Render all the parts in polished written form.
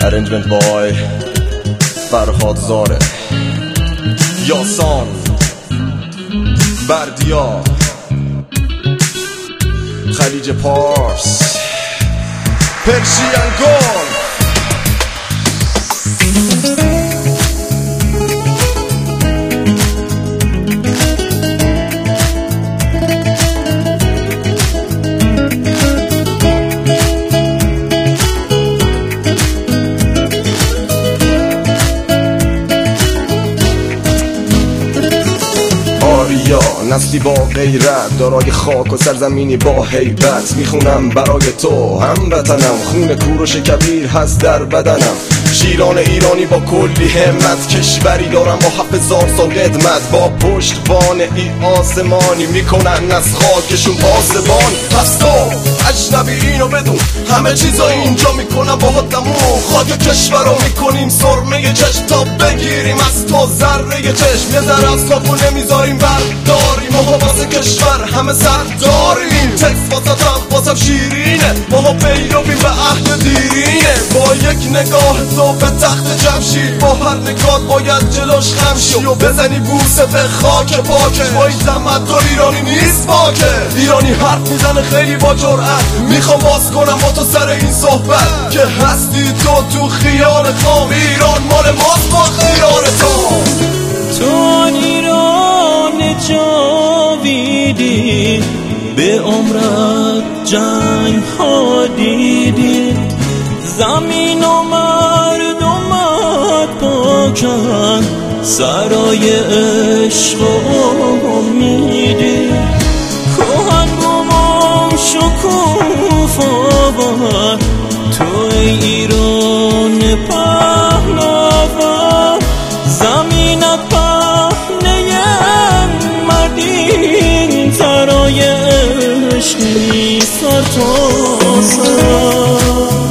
Arrangement by فرهاد زاره، یاسان بردیا، خلیج پارس، پرشین گل. نسلی با غیرت، دارای خاک و سرزمینی با هیبت. میخونم برای تو هموطنم، خون کوروش کبیر هست در بدنم. شیران ایرانی با کلی همت، کشوری دارم با 7000 سال قدمت. با پشتبان ای آسمانی، میکنن از خاکشون پاسبان. پس تو اجنبی اینو بدون، همه چیزا اینجا میکنم با دمون. خاک کشور رو میکنیم سرمه چشم، تا بگیریم از تو ذره چشم. یه ذره از کاپو نمیذاریم برداریم، ما واسه کشور همه سر داریم. تکس واسم شیرینه، ما پیرویم به عهد دیرینه. با یک نگاه تو به تخت جمشید، با هر نگاه باید جلوش خمشی و بزنی بوسه به خاک پاکه. با این تمدن ایرانی نیست باکه، ایرانی حرف میزنه خیلی با جرأت. میخوام باز کنم با تو سر این صحبت، که هستی تو خیال خام. ایران مال ماست با خیال تو ایران جاویدی، به عمرت جنگ ها دیدی. زمین و مردمت پاکن، سرای عشق و امیدی. کهن گمان شکوفاور، تو ایران پهناور. زمینت پهنه مردی، سرای عشقی سر تا سر.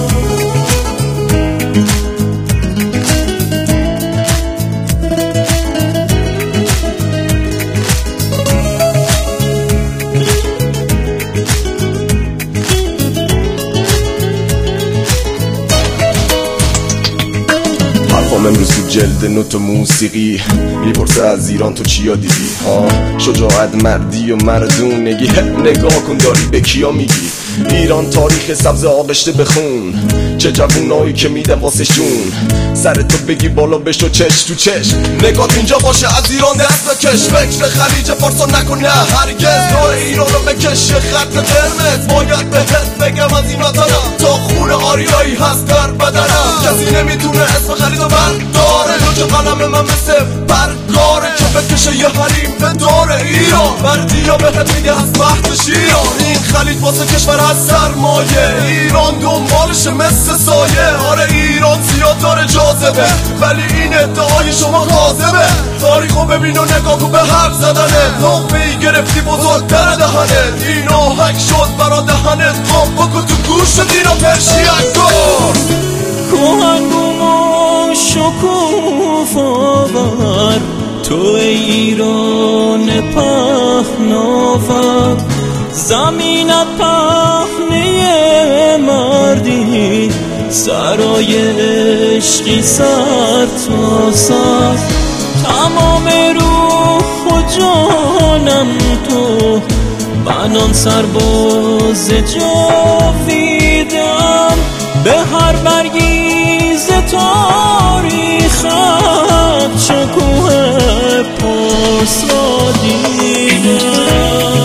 امروز تو جلد نوت و موسیقی میپرسه از ایران تو چیا دیدی. شجاعت، مردی و مردونگی، نگاه کن داری به کیا میگی. ایران تاریخ سبز آغشته بخون، چه جوونایی که میده واسه شون. سر تو بگی بالا بشو چش تو چش، نگات اینجا باشه از ایران دست بکش. فکر خلیج فارسا نکن نه هرگز، دار ایران رو بکش یه خط قرمز. باید بهت بگم از این وطنم، تا خون آریایی هست در بدنم. کسی نمیتونه اسم خلید و برداره، لوچ قلم من مثل برگاره. که بکشه یه حریم به دور ایران، بردیا بهت میگه از مهد شیران. این خلید واسه کشور از سرمایه، ایران دنبالشه مثل سایه. آره ایران زیاد داره جاذبه، ولی این ادعای شما کاذبه. تاریخو ببین و نگاه کن به حرف زدنه، نقمه‌ای گرفتی بزرگ در دهنه. این آهنگ شد برا دهنه، قام بکن تو گوش دینا پرشین گل. کهن گمان شکوفاور، تو ایران پهناور. زمینت پهنه مردی، سرای عشقی سر تا سر. تمام روح و جانم تو، من آن سرباز جاویدم. به هر برگیز تاریخت، شکوه پارس را دیدم.